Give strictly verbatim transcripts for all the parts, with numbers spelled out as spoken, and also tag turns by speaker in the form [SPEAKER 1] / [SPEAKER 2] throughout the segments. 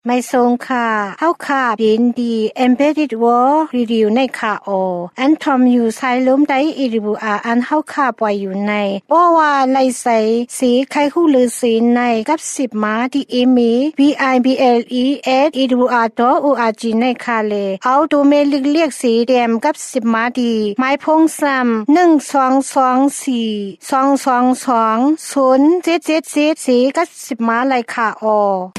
[SPEAKER 1] ไม่ทรงค่ะเฮาค่ะยินดี Embedded World Review ในค่ะโออันทอมอยู่ไซล้มได้อีริบูอาอันเฮาค่ะปล่อยอยู่ในบ่ว่าไลใสสีไข่ฮู้ลือสีในกับสิบมาที่อีมี บี ไอ บี แอล อี เอส อี ดับเบิลยู อาร์ ดอท โอ อาร์ จี ในค่ะเลเอาดูเมลิกเรียกสีแดงกับสิบมาดีไม้พงซ้ำหนึ่ง สอง สอง สี่ สอง สอง สอง ศูนย์ เจ็ด เจ็ด เจ็ดสีกับสิบมาเลยค่ะโอ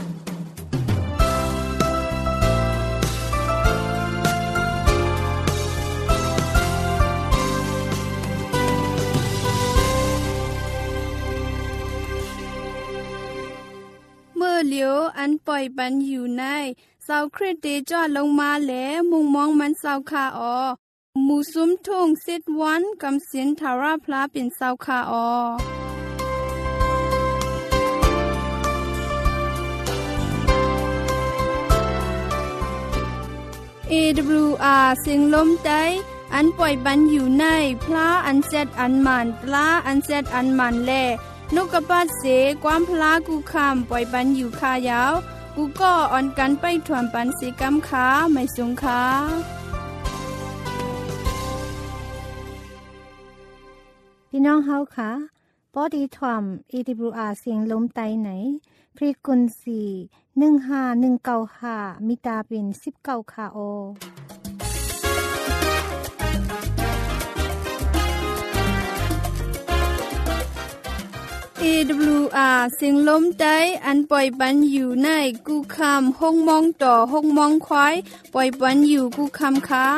[SPEAKER 2] เมื่อเหลียวอันปล่อยปันอยู่ในเสาคริสเตจอดลงมาแล้วมุงมองมันเสาคาออหมู่ซุ้มทุ่งสิดวันกำสินทาราพลาเป็นเสาคาออ เอ ดับเบิลยู อาร์ เสียงลมใจอันปล่อยปันอยู่ในพระอันเซดอันมันปลาอันเซดอันมันแลนกกระปาดเสความพลากูคำปล่อยปันอยู่คายาวกูก็อ่อนกันไปถ่วมปันสีกำขาไม่สงขา
[SPEAKER 1] พี่น้องเฮาค่ะปอดีถ่วม เอ ดับเบิลยู อาร์ เสียงลมไตไหนพรีกุนสีหนึ่งห้าหนึ่งเก้าห้ามิตาเป็นสิบเก้าค่ะโอ
[SPEAKER 2] เอ ดับเบิลยู อาร์ เสียงลมใจอันปล่อยปันอยู่ในกูคำห้องมองต่อห้องมองควายปล่อยปันอยู่กูคำค่ะ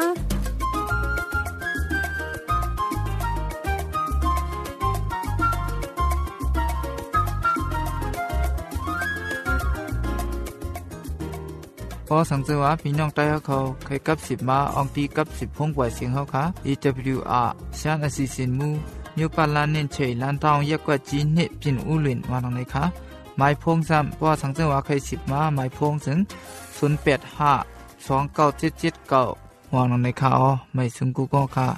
[SPEAKER 3] พอสังเกตว่าพี่น้องใต้เขาเคยกับสิบมาองตีกับสิบพงกว่าเสียงเขาค่ะ เอ ดับเบิลยู อาร์ ชานอสิสินมูนิวปาลาเนนเชยลันทองยักกว่าจีนเนปินอุลินวานตรงไหนคะหมายพงซ้ำพอสังเกตว่าเคยสิบมาหมายพงถึงศูนย์แปดห้าสองเก้าเจ็ดเจ็ดเก้าวางตรงไหนคะอ๋อไม่ถึงกูก็ค่ะ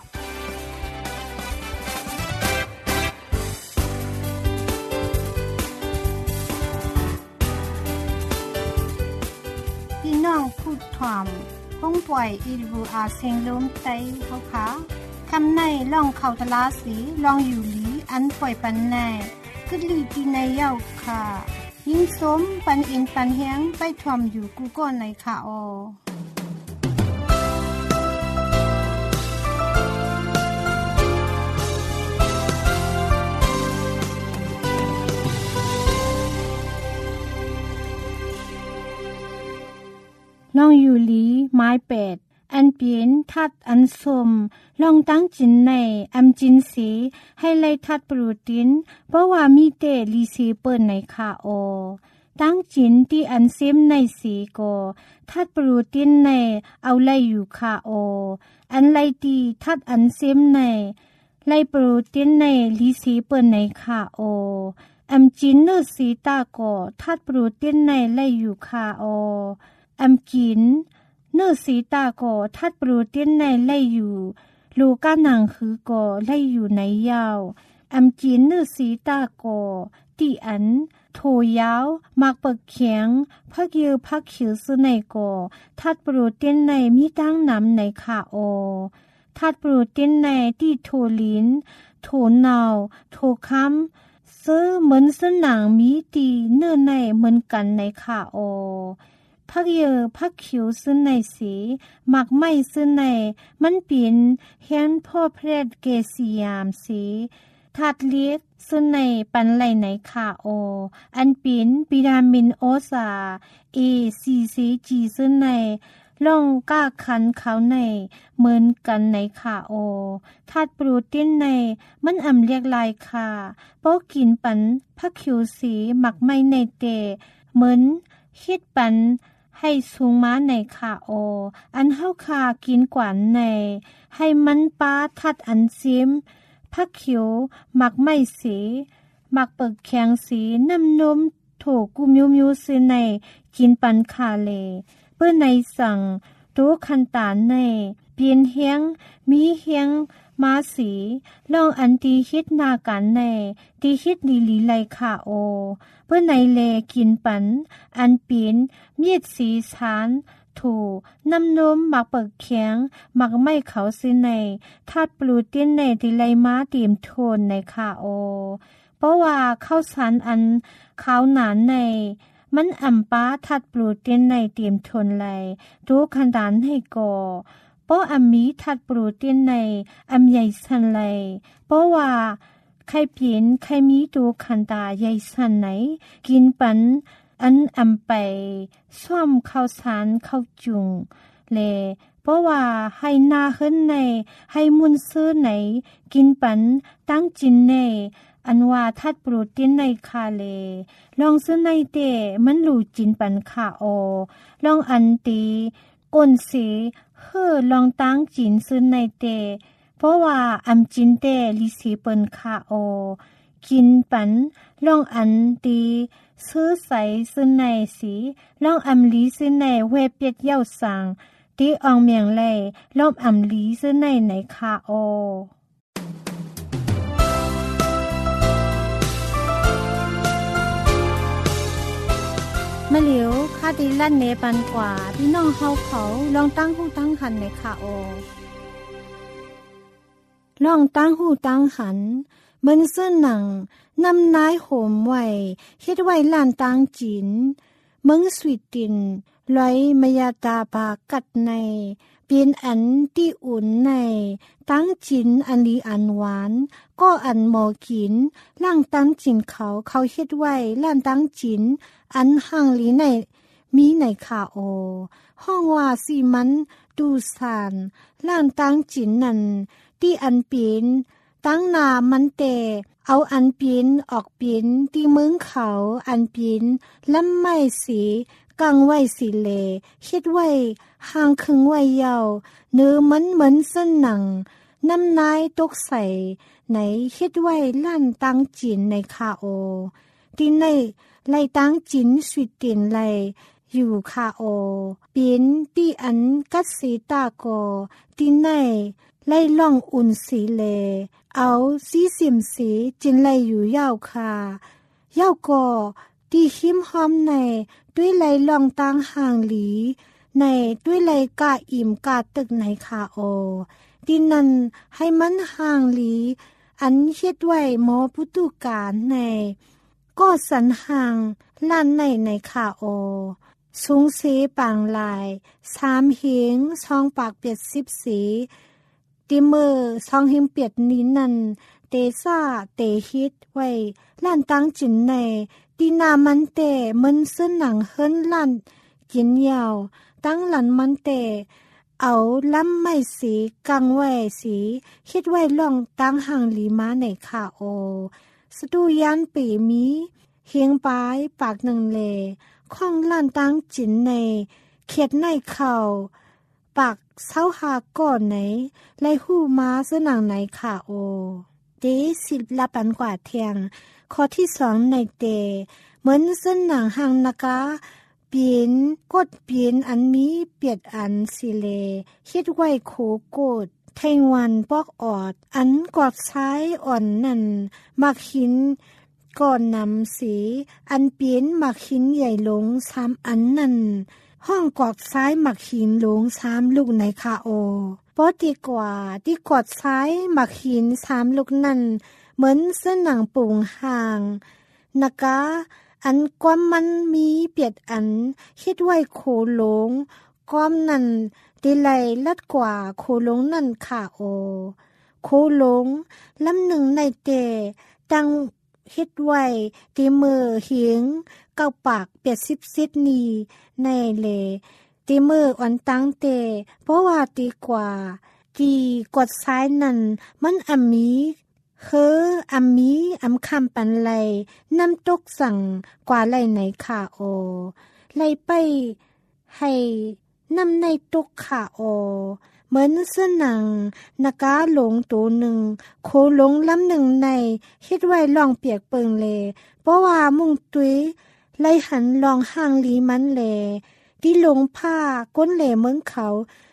[SPEAKER 1] พูดถ่อมห้องปล่อย อี ดับเบิลยู อาร์ เสียงลมไตเขาค่ะคำในล่องเขาทลาสีลองอยู่หลีอันปล่อยปันในกึดลีตีในเย้าค่ะยิ่งสมปันอินปันเฮียงไปถ่อมอยู่กูก็ในค่ะออน้องอยู่หลีไม้เป็ดอันเปลี่ยนทัดอันสมลองตั้งจินในอำจินสีให้ไล่ทัดโปรตีนเพราะว่ามีเตลีสีเปิ้นในคาโอตั้งจินที่อันเซมในสีก็ทัดโปรตีนในเอาไล่อยู่คาโออันไล่ตีทัดอันเซมในไล่โปรตีนในลีสีเปิ้นในคาโออำจินเนอสีตาก็ทัดโปรตีนในไล่อยู่คาโออำกินเนื้อสีตาก็ทัดโปรตีนในไล่อยู่ลูกาหนังคือก็ไล่อยู่ในยาวอำกินเนื้อสีตาก็ตีอันโถยาวมากเปิกแข็งพักเยือพักเขียวสุในก็ทัดโปรตีนในมีตั้งน้ำในขาโอทัดโปรตีนในที่โถลิ้นโถเนาโถค้ำซื้อเหมือนสนังมีตีเนื้อในเหมือนกันในขาโอพักเยอพักขิวซึ่งในสีหมักไม่ซึ่งในมันปิ่นเฮียนพ่อเพศเกสียามสีทัดเลียกซึ่งในปันไหลในขาโออันปิ่นวิตามินโอซาเอซีซีจีซึ่งในล่องก้าคันเขาในเหมือนกันในขาโอทัดโปรตีนในมันอำเรียกลายค่ะเพราะกินปันพักขิวสีหมักไม่ในเตเหมือนคิดปันให้สูงม้าในขาโออันเฮาคากินกว่าในให้มันปาทัดอันซิมผักเขียวหมักไม่สีหมักเปิกแข็งสีน้ำนมโถกุมิวมิวซื้อในกินปันคาเลเพื่อในสั่งตัวคันตานในเปลี่ยนเฮียงมีเฮียงมาสีลองอันตีฮิตนากันในตีฮิตลีลีไลค่ะโอเพื่อในเลกินปันอันปีนมีดสีสานถูน้ำนมหมักเปิกแข็งหมักไม่เขาซื้อในธาตุโปรตีนในตีไลม้าเตรียมโทนในค่ะโอเพราะว่าข้าวสารอันขาวหนานในมันอ่ำป้าธาตุโปรตีนในเตรียมทนไหลดูขันดานให้ก่อเพราะอัมมีธาตุโปรตีนในอัมใหญ่สันไหลเพราะว่าใครเปลี่ยนใครมีดูขันตาใหญ่สันไหนกินปันอันอ่ำไปซ่อมข้าวสารข้าวจุงเลเพราะว่าให้หน้าขึ้นในให้มุนซื้อไหนกินปันตั้งจินในอันว่าธาตุโปรตีนในคาเลลองซื้อในเตมันหลูจินปันคาโอลองอันตีก้นสีเฮ่อลองตั้งจินซื้อในเตเพราะว่าอัมจินเตลิสีเปินคาโอกินปันลองอันตีซื้อใส่ซื้อในสีลองอัมลีซื้อในเวเปียดเย้าสังตีอองเมียงไลลองอัมลีซื้อในในคาโอมะเหลียวคาดีลั่นเนปันกว่าพี่น้องเฮาเขาลองตั้งหูตั้งหันในคาโอลองตั้งหูตั้งหันเหมือนเสื้อหนังนำนายโหมไว้เฮ็ดไว้ล้านตั้งจินเมืองสวีตินลอยมายาตาบากัดในเปลี่ยนอันที่อุ่นในตั้งจินอันลีอันหวานก็อันหมอกินล่างตั้งจินเขาเขาเฮ็ดไว้ล้านตั้งจินอันห่างลีในมีในคาโอห้องว่าสิมันดูสานล้านตั้งจินนั่นที่อันเปลี่ยนตั้งนามันเตเอาอันเปลี่ยนออกเปลี่ยนที่เมืองเขาอันเปลี่ยนลำไม้สีกังไว้สิเลเฮ็ดไว้ห่างครึ่งไว้ยาวเนื้อมันเหมือนเส้นหนังน้ำนายตกใส่ไหนเฮ็ดไว้ลั่นตั้งจินในคาโอที่ในไล่ตั้งจินสวิตตินไลอยู่คาโอเปลี่ยนที่อันกัดสีตาโกที่ในไล่ล่องอุ่นสีเลเอาสีสิมสีจินไลอยู่ยาวคายาวก่อที่หิมหอมในด้วยไลล่องตั้งห่างหลีในด้วยไลกาอิ่มกาตึกในคาโอที่นั่นให้มันห่างหลีอันเฮ็ดไว้หมอพุตุการในก็สันห่างล้านในในคาโอสูงสีปางลายสามเหียงซองปากเปียดสิบสีติมือซองหิมเปียดนี้นั่นเตซ่าเตฮิตไว้ล้านตั้งจินในตีนามันเตมันเส้นหนังเฮิรนลั่นกินยาวตั้งหลันมันเตเอาล้ำไม่สีกังไว้สีคิดไว้ล่องตั้งห่างลีมาในคาโอสตูยันปีมีเฮียงปลายปากหนึ่งเลข้องล้านตั้งจินในเขียดในเข่าปากเศร้าหาก่อนไหนไล่หูมาเส้นหนังในคาโอเดสิบละปันกว่าเทียงข้อที่สองในเตเหมือนเส้นหนังห่างนากาเปลี่ยนกดเปลี่ยนอันมีเปียดอันสิเลเฮ็ดไว้โคโกดแทงวันปอกออดอันกอดซ้ายอ่อนนั่นมักหินก่อนนำสีอันเปลี่ยนมักหินใหญ่ลงสามอันนั่นห้องกอดซ้ายมักหินลงสามลูกในคาโอปอดีกว่าที่กอดซ้ายมักหินสามลูกนั่นเหมือนเส้นหนังปุงห่างนากาอันความมันมีเปียดอันคิดไว้โคหลงความนั่นดีไลลัดกว่าโคหลงนั่นค่ะโอโคหลงลำหนึ่งในเตตั้งคิดไว้ตีมือเหียงเก้าปากเปียดสิบซิดนีในเลตีมืออ่อนตั้งเตเพราะว่าตีกว่าที่กดซ้ายนั่นมันอัมมีเฮออัมมีอัมคำปันไลน้ำตกสั่งกว่าไลในคาโอไลไปให้น้ำในตกคาโอเหมือนเสื้อหนังนากาหลงตัวหนึ่งโคหลงลำหนึ่งในคิดไว้ลองเปียกเปิงเลเพราะว่ามุ่งตุ้ยไลหันลองห่างลีมันเลที่หลงผ้าก้นเหล่เมืองเขา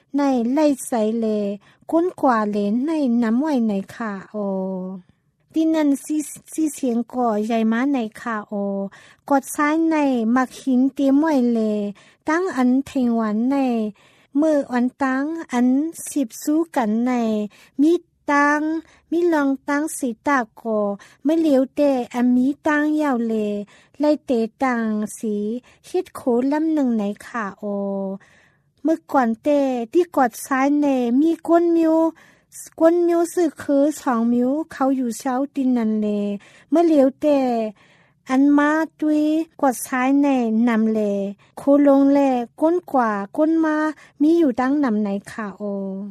[SPEAKER 1] ในไล่ใส่เลก้นกว่าเลนในน้ำไว้ในค่ะโอดินันซีซีเสียงก่อใหญ่มาในค่ะโอกดซ้ายในมักหินเตรียมไว้เลตั้งอันเทงวันในมืออันตั้งอันสิบสู้กันในมีตังมีลองตังสีตาโกไม่เหลียวเตอันมีตังยาวเลไล่เตตังสีคิดโคลำหนึ่งในขาโอเมื่อก่อนเตที่กดซ้ายในมีก้นมิวก้นมิวสื่อคือสองมิวเขาอยู่เช้าดินนันเลเมื่อเหลียวเตอันมาตุยกดซ้ายในนำเลโคลงเลก้นกว่าก้นมามีอยู่ดังนำในขาโอ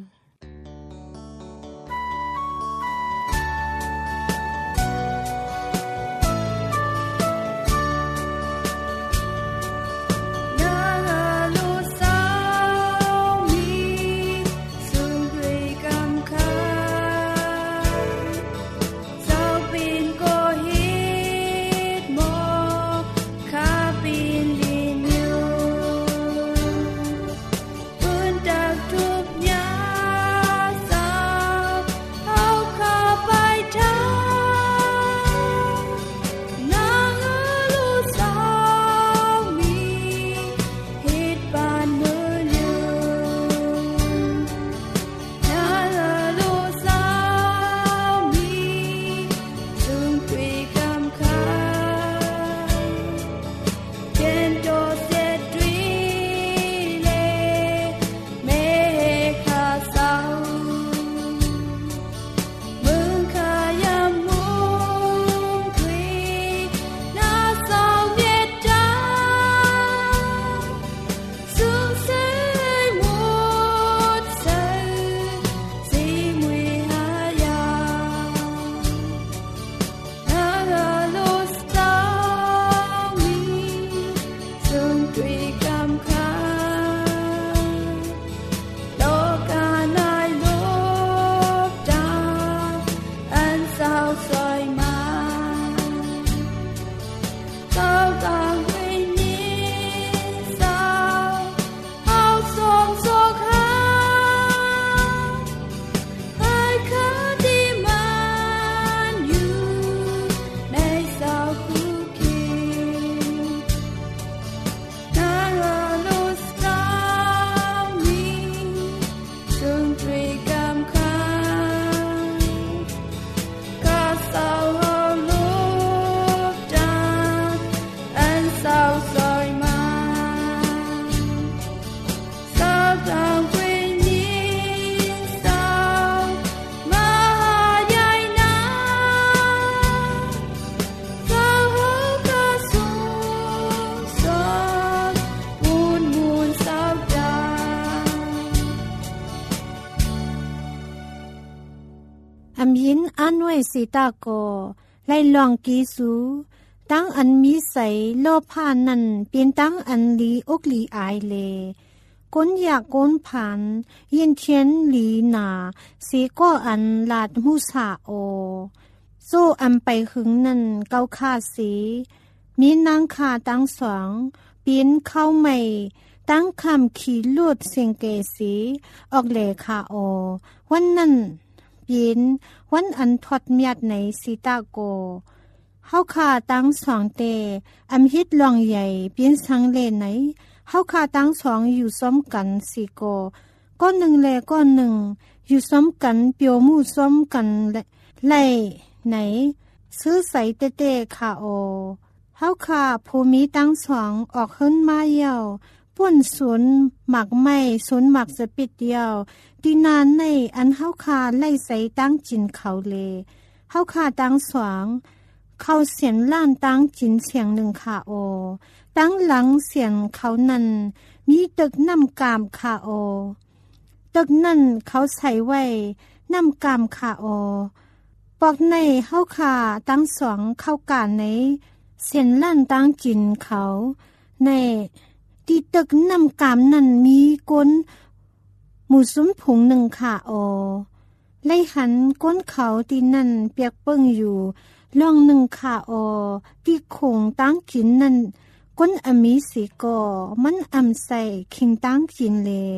[SPEAKER 1] อำยินอันไว้สีตาโกไล่ลองกีสูตั้งอันมีใสโลภานั่นเป็นตั้งอันลีอกลีอายเลก้นอยากก้นผันยินเทียนลีนาสีก็อันลาดมุสาโอโซอันไปหึงนั่นเกาคาสีมีนางคาตั้งสองปีนเข้าใหม่ตั้งคำขี่ลูดเสียงเกสีออกเลขาโอวันนั้นปีนวันอันทอดเมียดในสีตาโกเฮาคาตั้งสองเตอำฮิตลองใหญ่ปีนสังเลไหนเฮาคาตั้งสองอยู่ซ้อมกันสีโกก้อนหนึ่งแลก้อนหนึ่งอยู่ซ้อมกันเปียวมู่ซ้อมกันไล่ไหนซื้อใส่เตเตขาโอเฮาคาภูมิตั้งสองออกขึ้นมาเยี่ยวป่วนสวนหมักไม้สวนหมักสปิดเดียวดีนานในอันเฮาคาไล่ใส่ตั้งจินเขาเลเฮาคาตั้งสองเขาเสียนล้านตั้งจินเสียงหนึ่งขาโอตั้งหลังเสียงเขานั้นมีตึกน้ำกามขาโอตึกนั่นเขาใส่ไว้น้ำกามขาโอปอกในเฮาคาตั้งสองเข้ากาในเสียนล้านตั้งจินเขาในที่ตึกน้ำกามนั่นมีก้นหมูซุ้มผงหนึ่งขาโอไล่หันก้นเขาที่นั่นเปียกเปิ้งอยู่ลองหนึ่งขาโอที่คงตั้งกินนั่นก้นอมีสีกอมันอำใส่คิงตั้งกินเล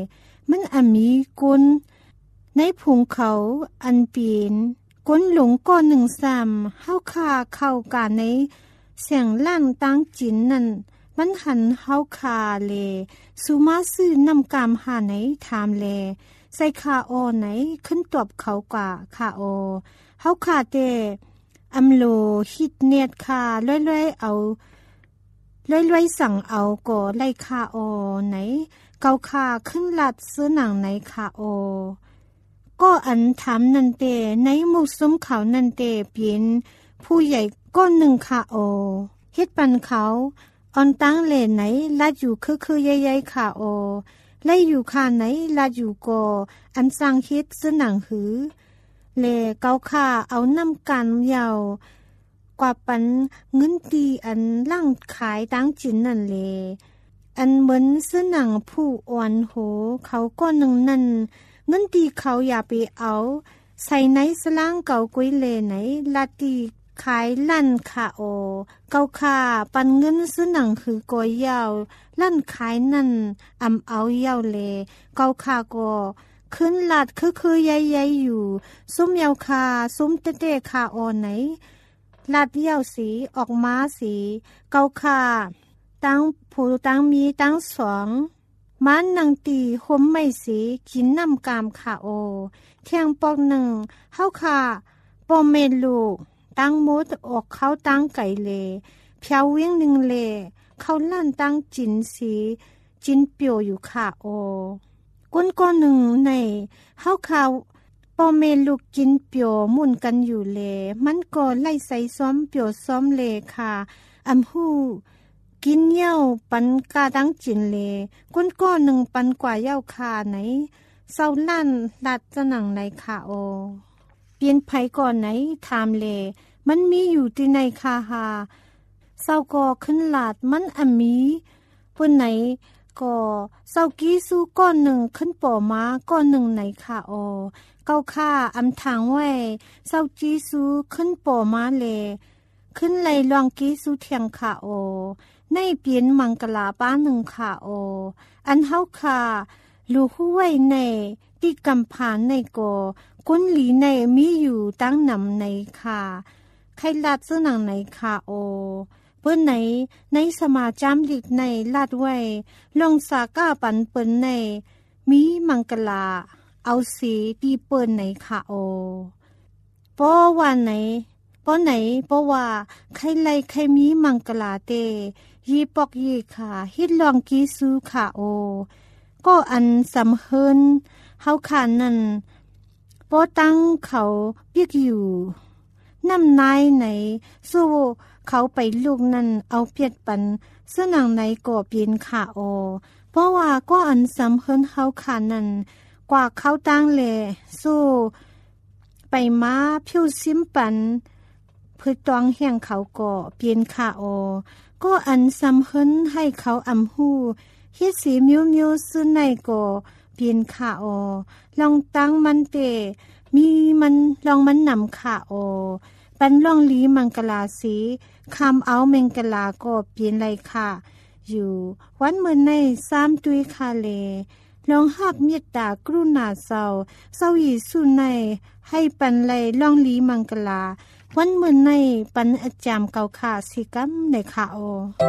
[SPEAKER 1] มันอามีก้นในภูเขาอันเปลี่ยนก้นหลงก้อนหนึ่งซ้ำเฮาคาเข้ากันในเสียงลั่นตั้งจินนั่นมันหันเฮาคาเลสุมาซื้อนำกามหาไหนถามแลใส่คาโอไหนขึ้นตอบเขากว่าคาโอเฮาคาเตอัมโลฮิตเนียดคาล่อยๆเอาล่อยๆสั่งเอาก่อไล่คาโอไหนเกาคาขึ้นลัดซื้อหนังไหนคาโอก็อันถามนันเตในหมู่ซุ้มเขานันเตเปลี่ยนผู้ใหญ่ก้อนหนึ่งคาโอเฮ็ดปันเขาออนตั้งเลนไหนลัดอยู่คือๆใหญ่ๆคาโอไล่อยู่คาไหนลัดอยู่ก่ออันสร้างเฮ็ดซื้อหนังหือเลเกาคาเอาน้ำกันยาวกว่าปันเงินตีอันล่างขายตั้งจินนั่นเลอันเหมือนซื้อหนังผู้อ่อนโหเขาก้อนหนึ่งนั่นเงินตีเขาอย่าไปเอาใส่ในสล่างเก่ากุ้ยเลไหนลาตีขายลั่นคาโอเกาคาปันเงินซื้อหนังคือกอยยาวลั่นขายนั่นอำเอายาวเลเกาคาก็ขึ้นลาดคือคือใหญ่ๆอยู่ซุ้มยาวคาซุ้มเตะๆคาโอไหนลาดยาวสีออกมาสีเกาคาตั้งผู้ตั้งมีตั้งสองมันนังตีห่มไม่สีกินน้ำกามขาโอเที่ยงปอกหนึ่งเฮาคาปอเมลูตั้งมดออกเขาตั้งไก่เลเพียวเวียงหนึ่งเลเขาลั่นตั้งจินสีจินเปียวอยู่ขาโอก้นก้อนหนึ่งในเฮาคาปอเมลูกินเปียวมุนกันอยู่เลมันก็ไล่ใส่ซ้อมเปียวซ้อมเลค่ะอำหูกินเหย้าปันกาดังจินเลก้นก้อนหนึ่งปันกว่าเหย้าคาไหนเศร้าลั่นลัดจะหนังในคาโอเปลี่ยนไผก่อนไหนถามเลมันมีอยู่ที่ในคาหาเศร้าก่อขึ้นลาดมันอมีปุ่นไหนก็เศร้ากี้สู้ก้อนหนึ่งขึ้นป่อม้าก้อนหนึ่งในคาโอเก้าค่าอำทางไว้เศร้าจีสู้ขึ้นป่อม้าเลขึ้นไหลลองกี้สู้เทียงคาโอในเปลี่ยนมังกลาป้าหนึ่งขาโออันเฮาคาลูหูไว้ในที่กำผานในโกก้นหลีในมีอยู่ตั้งนำในขาใครลาดซื้อหนังในขาโอเปิ้นไหนในสมาจามลิกในลาดไว้ลองสาก้าปันเปิ้นในมีมังกลาเอาสีที่เปิ้นในขาโอเพราะว่าไหนเพราะไหนเพราะว่าใครไล่ใครมีมังกลาเตยีปอกยีขาฮิตลองกีซูขาโอก็อันสำเฮินเฮาขานั่นปอตั้งเขาเปียกอยู่น้ำนายไหนสู้เขาไปลูกนั่นเอาเปียดปันเสื้อหนังในก่อเปลี่ยนขาโอเพราะว่าก็อันสำเฮินเฮาขานั่นกว่าเขาตั้งแลสู้ไปมาผิวซิมปันพืชตองแห่งเขาก่อเปลี่ยนขาโอก็อันสำเฮินให้เขาอำหูเฮ็ดสีมิวมิวซื้อในก่อเปลี่ยนขาโอลองตั้งมันเตมีมันลองมันนำขาโอปันลองลีมังกลาสีคำเอาเมงกลาก็เปลี่ยนไรค่ะอยู่วันเมื่อในสามตุยคาเลลองหักเมตตากรุณาเศร้าเศร้าอีสุในให้ปันไรลองลีมังกลาวันเมื่อในปันอาจามเก่าขาสิกัมในขาโอ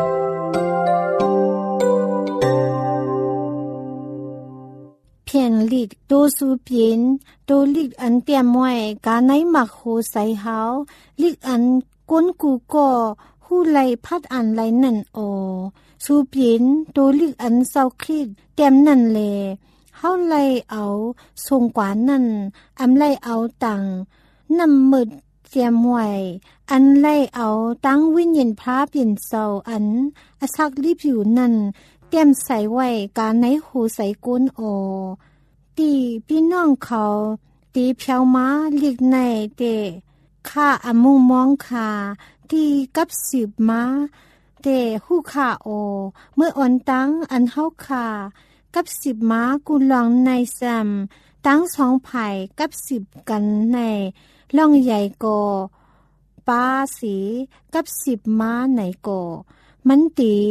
[SPEAKER 1] เพียงลิกโตสูเปียนโตลิกอันเตียมไว้กาในหมักโหใส่เฮาลิกอันก้นกูก็หู้ไหลพัดอันไหลนั่นโอสูเปียนโตลิกอันเศร้าคลิดเตียมนั่นแลเฮาไหลเอาทรงกว่านั่นอำไหลเอาตังนำมืดเจียมไว้อันไล่เอาตั้งวิญญาณพระเปลี่ยนเศร้าอันอสักรีบอยู่นั่นเตรียมใส่ไว้การในหูใส่ก้นโอตีพี่น้องเขาตีเพียวม้าเลีกในเตข้าอมุงมองขาตีกับสิบม้าเตหูขาโอเมื่ออ่อนตั้งอันเฮาขากับสิบม้ากุลองในซ้ำตั้งสองไผ่กับสิบกันในล่องใหญ่ก่อป้าสีกับสิบม้าไหนก่อมันตี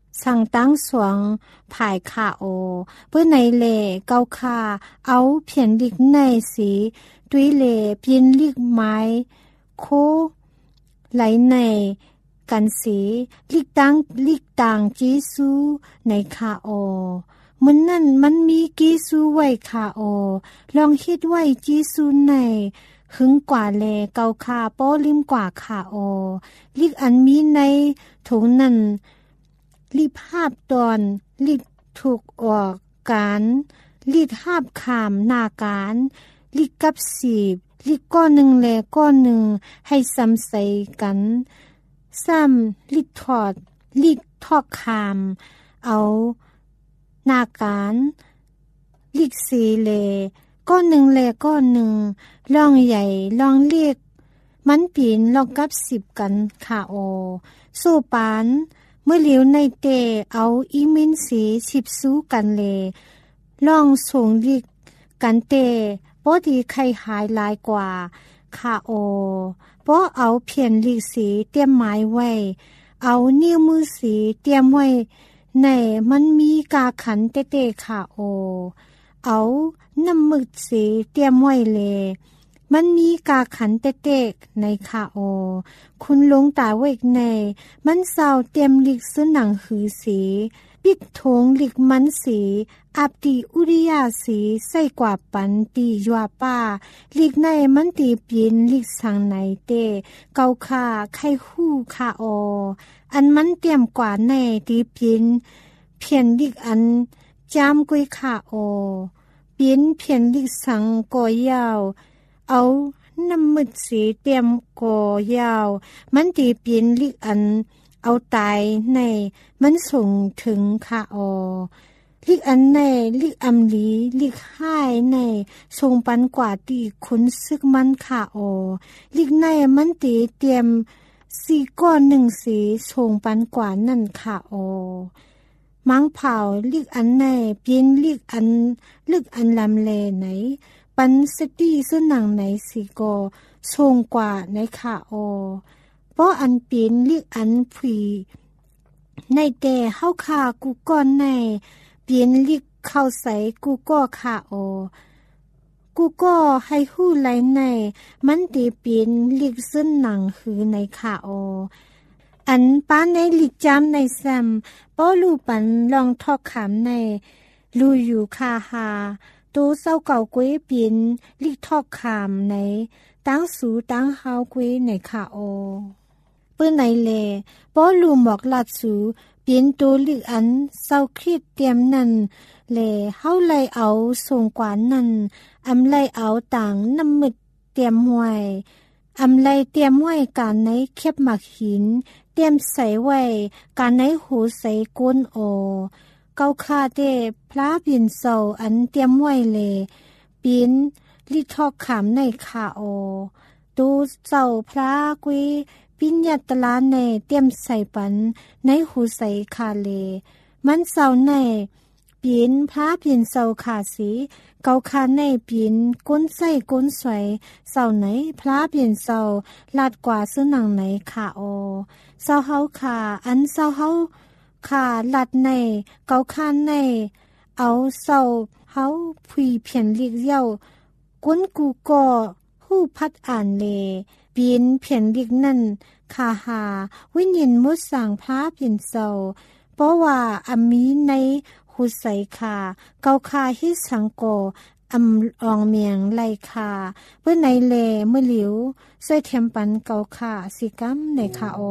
[SPEAKER 1] สั่งตั้งสวงผายขาโอเพื่อในเลเกาคาเอาเพียนลิกในสีตุยเลเพียนลิกไม้โคไหลในกันสีลิกตังลิกต่างจีซูในคาโอมันนั่นมันมีจีซูไว้คาโอลองคิดไว้จีซูในหึงกว่าเลเกาคาโป้ลิมกว่าคาโอลิกอันมีในถุงนั้นรีบภาพตอนรีบถูกออกการรีดภาพขามหน้าการรีดกับสีบรีดก้อนหนึ่งแลก้อนหนึ่งให้ซ้ำใส่กันซ้ำรีดถอดรีดทอกขามเอาหน้าการรีดสีเลก้อนหนึ่งแลก้อนหนึ่งลองใหญ่ลองเรียกมันปีนลองกับสิบกันค่ะโอสู้ปานเมื่อเหลียวในเตเอาอีมินสีสิบสู้กันเลลองส่งลิกกันเตปอดีใครหายหลายกว่าค่ะโอปอเอาเพียนลิกสีเตรียมไม้ไว้เอานิ้วมือสีเตรียมไว้ในมันมีกาขันเตเตค่ะโอเอาน้ำมึกสีเตรียมไว้เลมันมีกาขันเตกๆในคาโอคุณลงตาเวกในมันเศร้าเตรียมลิกสุนังหือสีปิดทงลิกมันสีอับตีอุริยาสีใส่กว่าปันตียัวป้าลิกในมันตีปีนลิกสังไหนเตเกาคาไข่หู้คาโออันมันเตรียมกว่าในตีปีนเพียนลิกอันจามกุยคาโอปีนเพียนลิกสังก่อยาวเอาน้ำมึดสีเตรียมก่อยาวมันตีปีนลิกอันเอาตายในมันส่งถึงคาโอลิกอันในลิกอัมลีลิกห้ายในส่งปันกว่าตีคุณซึกมันคาโอลิกในมันตีเตรียมสีก้อนหนึ่งสีส่งปันกว่านั่นคาโอมังเผาลิกอันในเปลี่ยนลิกอันลิกอันลำเลไหนปันสตีสุนังไหนสีโกส่งกว่าในคาโอเพราะอันเปลี่ยนลิกอันผุยในเตเฮาคากูก้อนในเปลี่ยนลิกเข้าใส่กูก็คาโอกูก็ให้หู้ไหลในมันตีเปลี่ยนลิกสุนังหือในคาโออันป้าในลิกจำในแซมป้อลูปันลองทอกขามในลูอยู่คาหาตูเศร้าเก่ากุ้ยปีนลิกทอกขามในตั้งสูตั้งเฮากุ้ยในคาโอเปิ้นในเลป้อลูหมอกลัดสูเปลี่ยนตัวลิกอันเศร้าคริดเตรียมนั่นเลเฮาไลเอาส่งกว่านั่นอำไลเอาต่างน้ำมึดเตรียมห้วยอำไลเตรียมไว้การในเข็บหมักหินเตรียมใส่ไว้การในหูใส่ก้นโอเกาคาเตพระบินเศร้าอันเตรียมไว้เลปีนลิทอกขามในคาโอตูเจ้าพระกุยปิญญาตลาในเตรียมใส่ปันในหูใส่คาเลมันเศร้าในปีนพระบินเศร้าขาสีเกาคาในปีนก้นใส่ก้นสวยเศร้าไหนพระบินเศร้าลาดกว่าซื้อหนังไหนคาโอเศร้าเฮาขาอันเศร้าเฮาขาลัดในเกาคานในเอาเศร้าเฮาผุยเพียนลิกเย้าก้นกูก็หู้พัดอ่านเลปีนเพียนลิกนั่นคาหาวิญญาณมุดสั่งพระเพียนเศร้าเพราะว่าอามีในหูใส่คาเกาคาฮิสังโกอำอองเมียงไลคาเพื่อในเลเมื่อหลิวใส่เทียมปันเกาคาสิกัมในคาโอ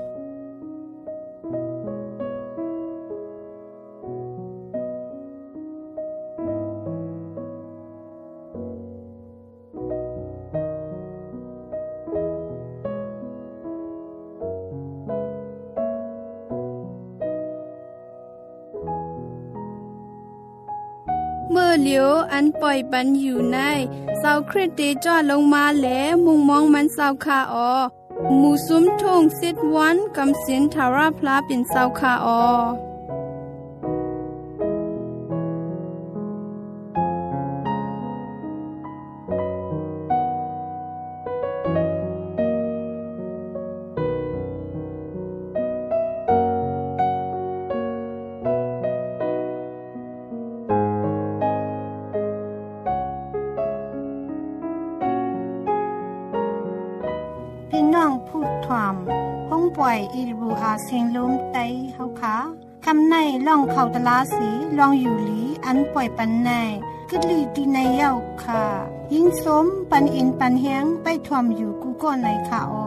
[SPEAKER 2] เมื่อเหลียวอันปล่อยปันอยู่ในเสาคริสเตจอดลงมาแหลมุงมองมันเสาคาออหมู่ซุ้มทงสิดวันกำสินทาราพลาเป็นเสาคาออ
[SPEAKER 1] ป่วยอีรูอาเสียงลมไตเฮาค่ะคำในล่องเขาตลาสีลองอยู่หลีอันป่วยปันในกึดลีตีในเย้าค่ะยิ่งสมปันอินปันแฮงไปทวมอยู่กูก็ในค่ะอ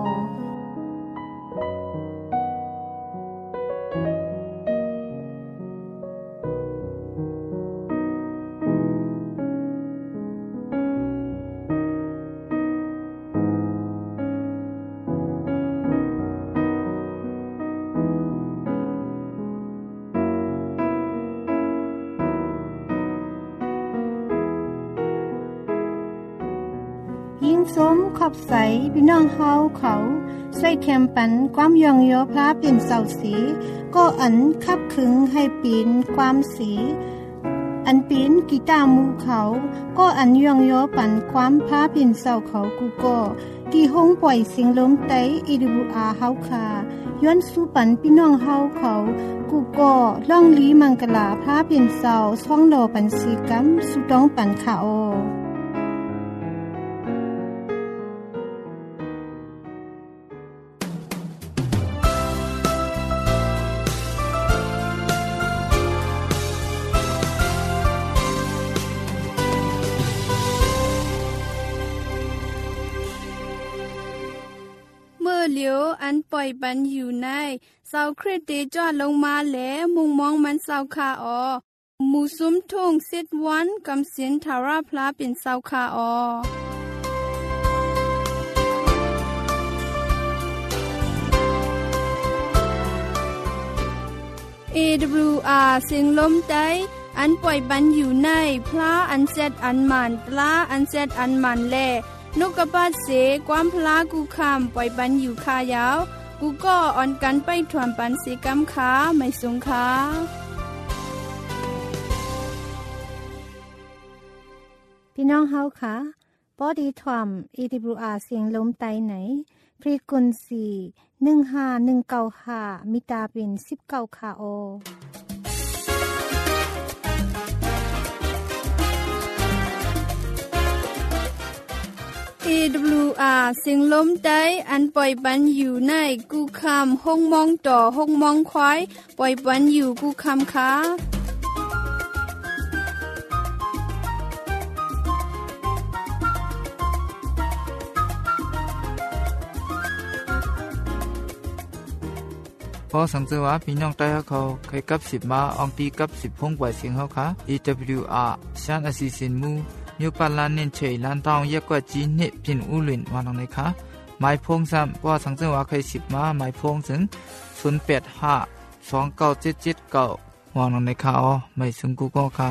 [SPEAKER 1] ยิ่งสมขอบใสพี่น้องเฮาเขาใส่แคมปันความยองยอพระเป็นเสาสีก็อันคับขึงให้ปีนความสีอันปีนกีตาร์มูเขาก็อันยองยอปันความพระเป็นเสาเขากูก็ที่ห้องปล่อยเสียงลมไตอีดูอาเฮาคาย้อนสู้ปันพี่น้องเฮาเขากูก็ล่องลีมังกลาพระเป็นเสาช่องโลปันสีกัมสุต้องปันขาโอ
[SPEAKER 2] เหลียวอันปล่อยบันอยู่ในเสาคริสเตจอดลงมาแล้วมุงมองมันเสาคาออมูซุมทุ่งสิดวันกำเสียนทาราพลาเป็นเสาคาออ เอ ดับเบิลยู อาร์ เสียงลมใจอันปล่อยบันอยู่ในพลาอันเซดอันมันตลาอันเซดอันมันแลนกกระบาดเสความพลากูคำปล่อยบันอยู่คายาวกูก็อ่อนกันไปถ่วมปันเสกำขาไม่สงขา
[SPEAKER 1] พี่น้องเฮาค่ะปอดีถ่วม เอ ดับเบิลยู อาร์ เสียงลมไตไหนฟรีกวนซีหนึ่งห้าหนึ่งเก้าห้ามิตาเป็นสิบเก้าค่ะโอ
[SPEAKER 2] เอ ดับเบิลยู อาร์ เสียงลมใจอันปล่อยบันอยู่ในกูคำห้องมองต่อห้องมองควายปล่อยบันอยู่กูคำค่ะ
[SPEAKER 3] พอสังเกตว่าพี่น้องใต้เขาเคยกับสิบมาอองตีกับสิบพงปล่อยเสียงเขาค่ะ เอ ดับเบิลยู อาร์ ชานอสิสินมูนิวปาลานเน้นเฉยลานตองเยกกว่าจีเนพินอุลินวานตรงไหนคะหมายพงซ้ำว่าสังเกตว่าเคยสิบมาหมายพงถึงศูนย์แปดห้าสองเก้าเจ็ดเจ็ดเก้าวานตรงไหนคะอ๋อไม่ถึงกูก็ค่ะ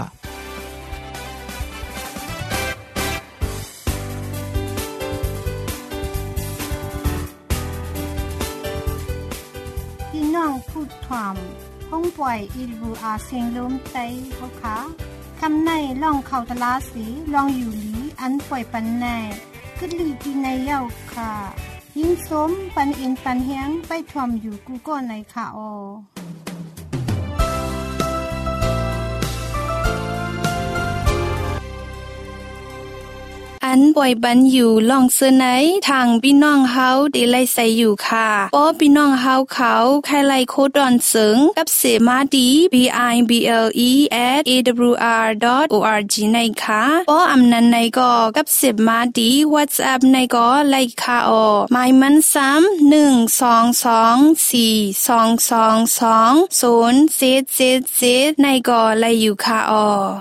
[SPEAKER 1] พูดความห้องปล่อยอีรูอาเสียงลมไตเขาค่ะคำในล่องเขาตลาสีลองอยู่หลีอันปล่อยปันในกึดลีตีในเย้าค่ะยิ่งสมปันอินปันแฮงไปทวมอยู่กูก็ในค่ะออ
[SPEAKER 2] อันป่อยบันอยู่ลองเสไนทางพี่น้องเฮาได้ไล่ใส่อยู่ค่ะป้อพี่น้องเฮาเขาใครไล่โคดอนเสิงกับเสมาดี บี ไอ บี แอล อี แอท เอ ดับเบิลยู อาร์ ดอท โอ อาร์ จี ในค่ะป้ออำนันในก็กับเสมาดี WhatsApp ในก็ไล่ค่ะออหมายมันซ้ำหนึ่ง สอง สอง สี่ สอง สอง สอง ศูนย์ เจ็ด เจ็ด เจ็ดในก็ไล่อยู่ค่ะออ